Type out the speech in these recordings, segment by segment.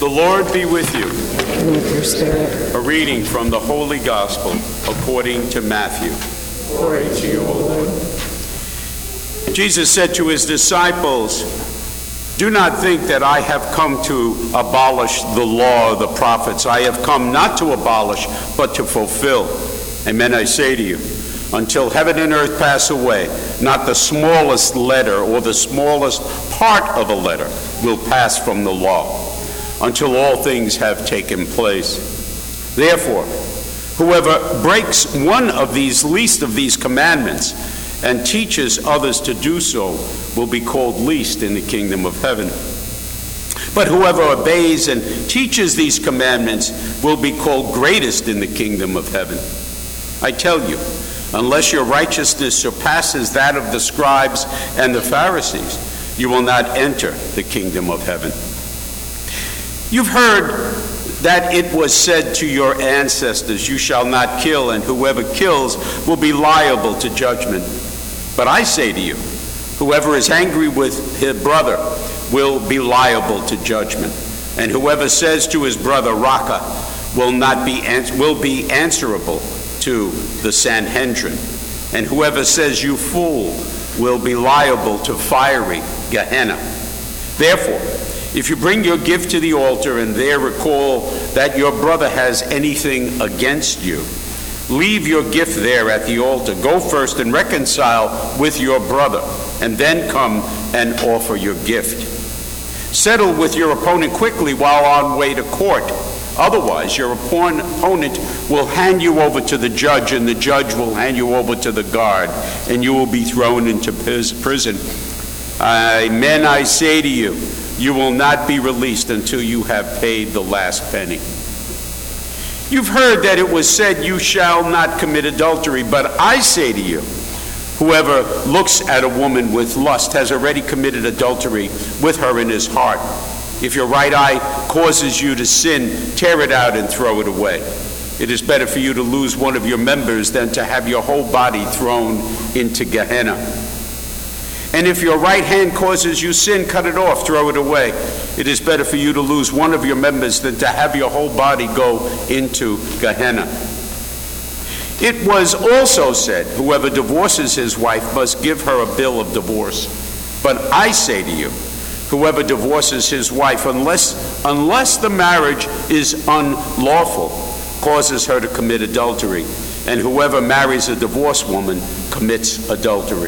The Lord be with you. And with your spirit. A reading from the Holy Gospel according to Matthew. Glory to you, O Lord. Jesus said to his disciples, "Do not think that I have come to abolish the law of the prophets. I have come not to abolish, but to fulfill. Amen, I say to you, until heaven and earth pass away, not the smallest letter or the smallest part of a letter will pass from the law, until all things have taken place. Therefore, whoever breaks one of these least of these commandments and teaches others to do so will be called least in the kingdom of heaven. But whoever obeys and teaches these commandments will be called greatest in the kingdom of heaven. I tell you, unless your righteousness surpasses that of the scribes and the Pharisees, you will not enter the kingdom of heaven. You've heard that it was said to your ancestors, 'You shall not kill, and whoever kills will be liable to judgment.' But I say to you, whoever is angry with his brother will be liable to judgment. And whoever says to his brother, 'Raca,' will be answerable to the Sanhedrin. And whoever says, 'You fool,' will be liable to fiery Gehenna. Therefore, if you bring your gift to the altar and there recall that your brother has anything against you, leave your gift there at the altar. Go first and reconcile with your brother, and then come and offer your gift. Settle with your opponent quickly while on way to court. Otherwise, your opponent will hand you over to the judge, and the judge will hand you over to the guard, and you will be thrown into prison. Amen, I say to you, you will not be released until you have paid the last penny. You've heard that it was said, 'You shall not commit adultery,' but I say to you, whoever looks at a woman with lust has already committed adultery with her in his heart. If your right eye causes you to sin, tear it out and throw it away. It is better for you to lose one of your members than to have your whole body thrown into Gehenna. And if your right hand causes you sin, cut it off, throw it away. It is better for you to lose one of your members than to have your whole body go into Gehenna. It was also said, 'Whoever divorces his wife must give her a bill of divorce.' But I say to you, whoever divorces his wife, unless the marriage is unlawful, causes her to commit adultery. And whoever marries a divorced woman commits adultery.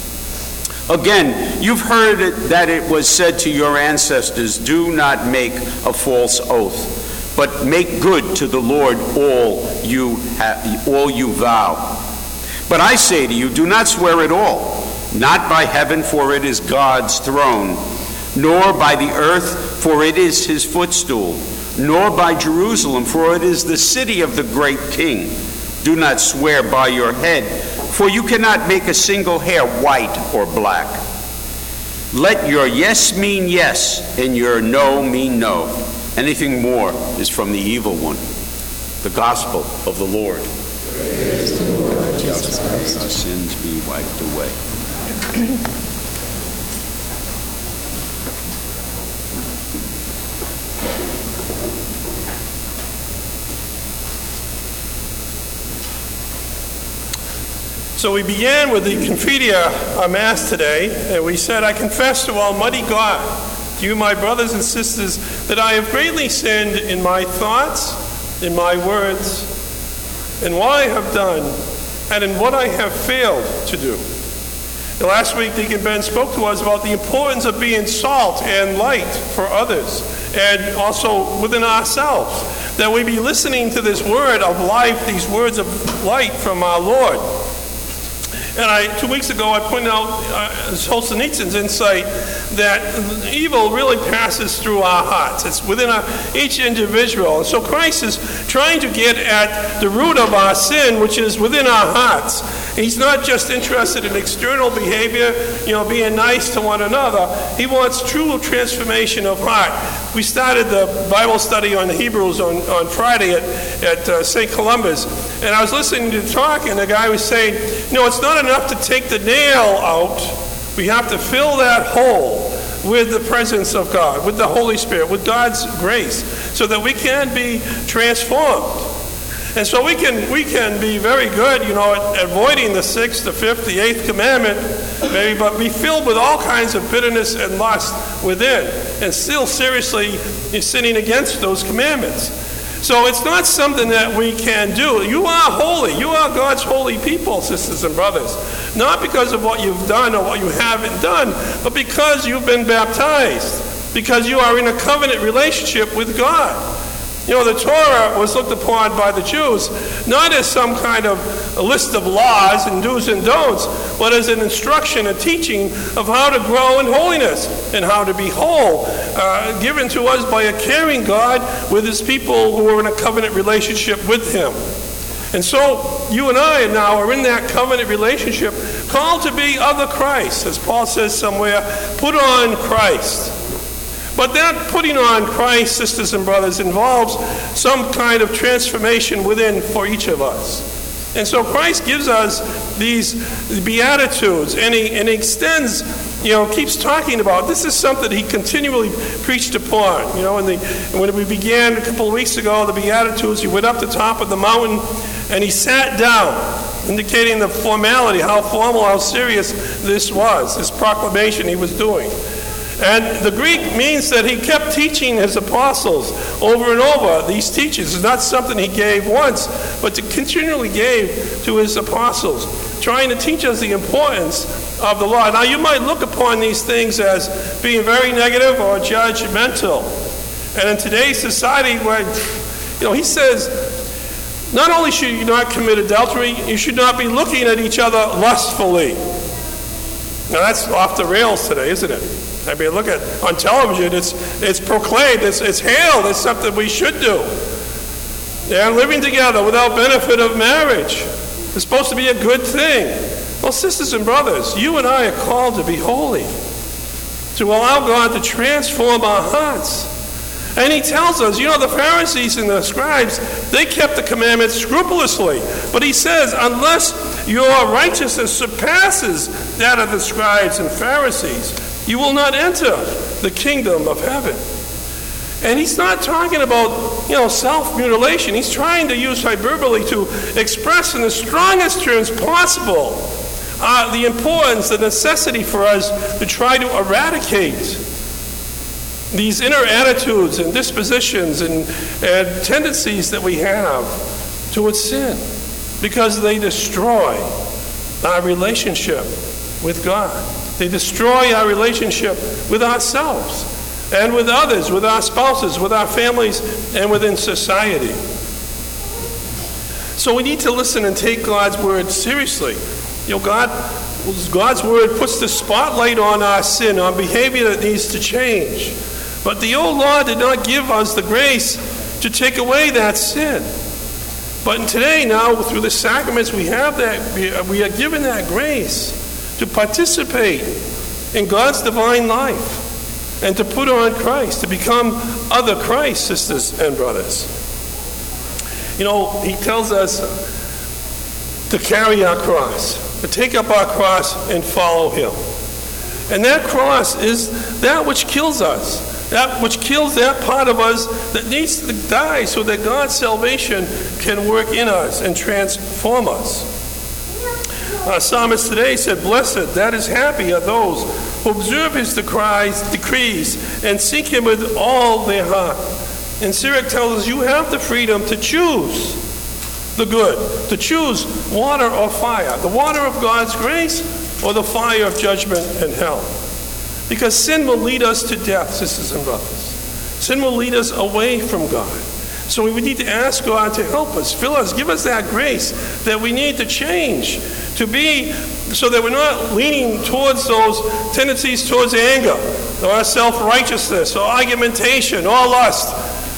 Again, you've heard that it was said to your ancestors, 'Do not make a false oath, but make good to the Lord all you vow.' But I say to you, do not swear at all, not by heaven, for it is God's throne, nor by the earth, for it is his footstool, nor by Jerusalem, for it is the city of the great king. Do not swear by your head, for you cannot make a single hair white or black. Let your yes mean yes, and your no mean no. Anything more is from the evil one." The gospel of the Lord. Praise to the Lord Jesus Christ. Our sins be wiped away. So we began with the Confidia Mass today, and we said, "I confess to Almighty God, to you, my brothers and sisters, that I have greatly sinned in my thoughts, in my words, in what I have done, and in what I have failed to do." The last week, Deacon Ben spoke to us about the importance of being salt and light for others, and also within ourselves, that we be listening to this word of life, these words of light from our Lord. And 2 weeks ago, I pointed out Solzhenitsyn's insight that evil really passes through our hearts. It's within each individual. And so Christ is trying to get at the root of our sin, which is within our hearts. He's not just interested in external behavior, being nice to one another. He wants true transformation of heart. We started the Bible study on Hebrews on Friday at St. Columba's. And I was listening to the talk, and the guy was saying, it's not enough to take the nail out. We have to fill that hole. with the presence of God, with the Holy Spirit, with God's grace, so that we can be transformed. And so we can be very good, at avoiding the 6th, the 5th, the 8th commandment, maybe, but be filled with all kinds of bitterness and lust within, and still seriously sinning against those commandments. So it's not something that we can do. You are holy. You are God's holy people, sisters and brothers. Not because of what you've done or what you haven't done, but because you've been baptized, because you are in a covenant relationship with God. The Torah was looked upon by the Jews not as some kind of a list of laws and do's and don'ts, but as an instruction, a teaching of how to grow in holiness and how to be whole, given to us by a caring God with his people who are in a covenant relationship with him. And so you and I now are in that covenant relationship, called to be other Christ, as Paul says somewhere, put on Christ. But that putting on Christ, sisters and brothers, involves some kind of transformation within for each of us. And so Christ gives us these Beatitudes, and he extends, keeps talking about. This is something he continually preached upon. When we began a couple of weeks ago, the Beatitudes, he went up the top of the mountain and he sat down, indicating the formality, how formal, how serious this was, this proclamation he was doing. And the Greek means that he kept teaching his apostles over and over these teachings. It's not something he gave once, but to continually gave to his apostles, trying to teach us the importance of the law. Now, you might look upon these things as being very negative or judgmental. And in today's society, where, he says, not only should you not commit adultery, you should not be looking at each other lustfully. Now, that's off the rails today, isn't it? I mean, look at on television, it's proclaimed, it's hailed, it's something we should do. And living together without benefit of marriage is supposed to be a good thing. Well, sisters and brothers, you and I are called to be holy, to allow God to transform our hearts. And he tells us, the Pharisees and the scribes, they kept the commandments scrupulously. But he says, unless your righteousness surpasses that of the scribes and Pharisees, you will not enter the kingdom of heaven. And he's not talking about, self-mutilation. He's trying to use hyperbole to express in the strongest terms possible the importance, the necessity for us to try to eradicate these inner attitudes and dispositions and tendencies that we have towards sin, because they destroy our relationship with God. They destroy our relationship with ourselves and with others, with our spouses, with our families, and within society. So we need to listen and take God's word seriously. God's word puts the spotlight on our sin, on behavior that needs to change. But the old law did not give us the grace to take away that sin. But today, now, through the sacraments, we have that. We are given that grace to participate in God's divine life and to put on Christ, to become other Christ, sisters and brothers. He tells us to carry our cross, to take up our cross and follow him. And that cross is that which kills us, that which kills that part of us that needs to die so that God's salvation can work in us and transform us. Our psalmist today said, blessed, that is happy, are those who observe his decrees and seek him with all their heart. And Sirach tells us you have the freedom to choose the good, to choose water or fire, the water of God's grace or the fire of judgment and hell. Because sin will lead us to death, sisters and brothers. Sin will lead us away from God. So we need to ask God to help us, fill us, give us that grace that we need to change, to be, so that we're not leaning towards those tendencies towards anger, or self-righteousness, or argumentation, or lust,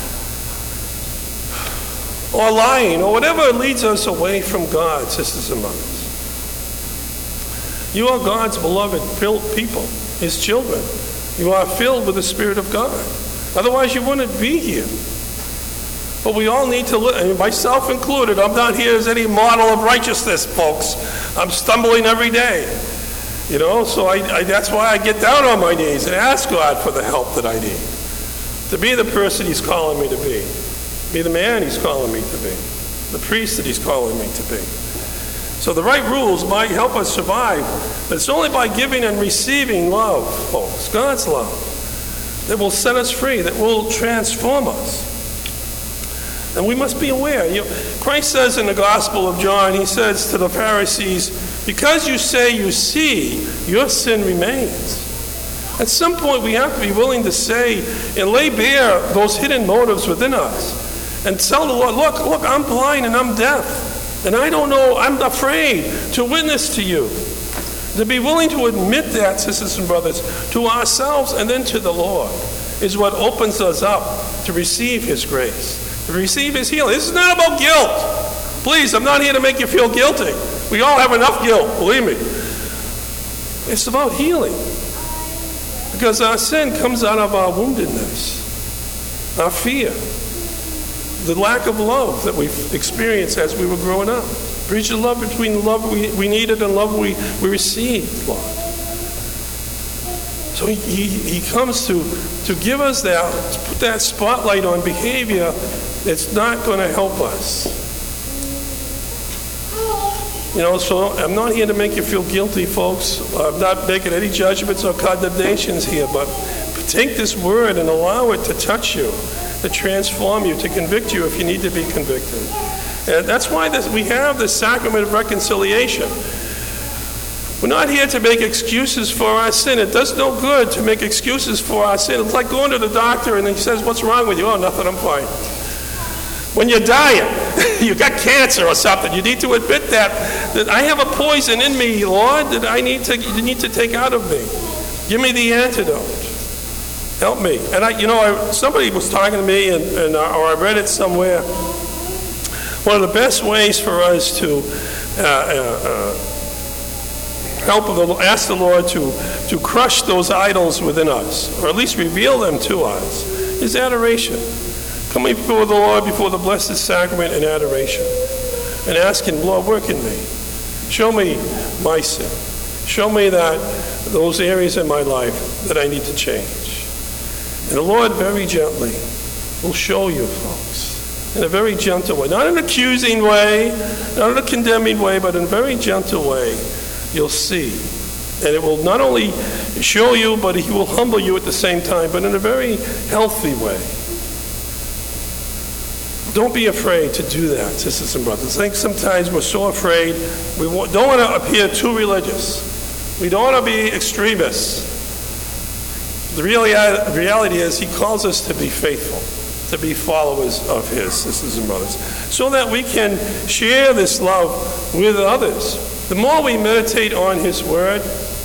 or lying, or whatever leads us away from God, sisters and brothers. You are God's beloved people, his children. You are filled with the Spirit of God. Otherwise, you wouldn't be here. But we all need to, myself included, I'm not here as any model of righteousness, folks. I'm stumbling every day. So that's why I get down on my knees and ask God for the help that I need. To be the person he's calling me to be the man he's calling me to be, the priest that he's calling me to be. So the right rules might help us survive, but it's only by giving and receiving love, folks, God's love, that will set us free, that will transform us. And we must be aware. Christ says in the Gospel of John, he says to the Pharisees, because you say you see, your sin remains. At some point, we have to be willing to say and lay bare those hidden motives within us and tell the Lord, look, I'm blind and I'm deaf, and I don't know, I'm afraid to witness to you. To be willing to admit that, sisters and brothers, to ourselves and then to the Lord is what opens us up to receive his grace, to receive his healing. This is not about guilt. Please, I'm not here to make you feel guilty. We all have enough guilt, believe me. It's about healing. Because our sin comes out of our woundedness, our fear, the lack of love that we've experienced as we were growing up. Breach of love between the love we needed and love we received, Lord. So he comes to give us that, to put that spotlight on behavior that's not going to help us. So I'm not here to make you feel guilty, folks. I'm not making any judgments or condemnations here, but take this word and allow it to touch you, to transform you, to convict you if you need to be convicted. And that's why we have the sacrament of reconciliation. We're not here to make excuses for our sin. It does no good to make excuses for our sin. It's like going to the doctor and he says, what's wrong with you? Oh, nothing, I'm fine. When you're dying, you got cancer or something, you need to admit that I have a poison in me, Lord, that you need to take out of me. Give me the antidote. Help me. And somebody was talking to me, or I read it somewhere. One of the best ways for us to ask the Lord to crush those idols within us, or at least reveal them to us, is adoration. Coming before the Lord, before the Blessed Sacrament in adoration, and asking, Lord, work in me. Show me my sin. Show me those areas in my life that I need to change. And the Lord very gently will show you, folks, in a very gentle way. Not in an accusing way, not in a condemning way, but in a very gentle way, you'll see. And it will not only show you, but he will humble you at the same time, but in a very healthy way. Don't be afraid to do that, sisters and brothers. I think sometimes we're so afraid. We don't want to appear too religious. We don't want to be extremists. The reality is he calls us to be faithful, to be followers of his, sisters and brothers, so that we can share this love with others. The more we meditate on his word,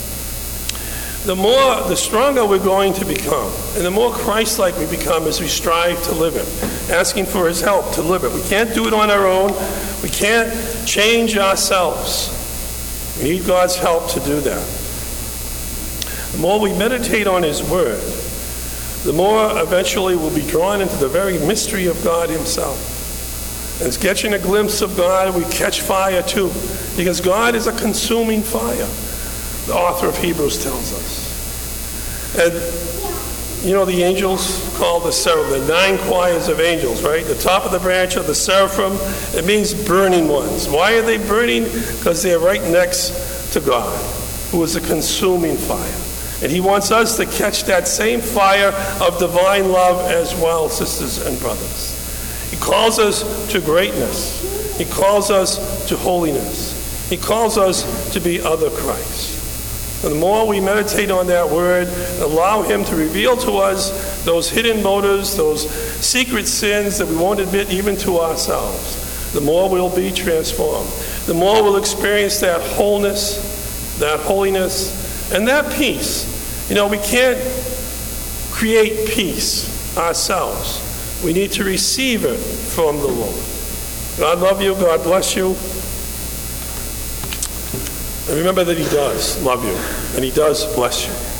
the stronger we're going to become, and the more Christ-like we become as we strive to live it, asking for his help to live it. We can't do it on our own. We can't change ourselves. We need God's help to do that. The more we meditate on his word, the more eventually we'll be drawn into the very mystery of God himself. And as catching a glimpse of God, we catch fire too, because God is a consuming fire. The author of Hebrews tells us. And the angels called the seraphim, the 9 choirs of angels, right? The top of the branch of the seraphim, it means burning ones. Why are they burning? Because they're right next to God, who is a consuming fire. And he wants us to catch that same fire of divine love as well, sisters and brothers. He calls us to greatness. He calls us to holiness. He calls us to be other Christ. And the more we meditate on that word, allow him to reveal to us those hidden motives, those secret sins that we won't admit even to ourselves, the more we'll be transformed. The more we'll experience that wholeness, that holiness, and that peace. We can't create peace ourselves. We need to receive it from the Lord. God love you. God bless you. And remember that he does love you, and he does bless you.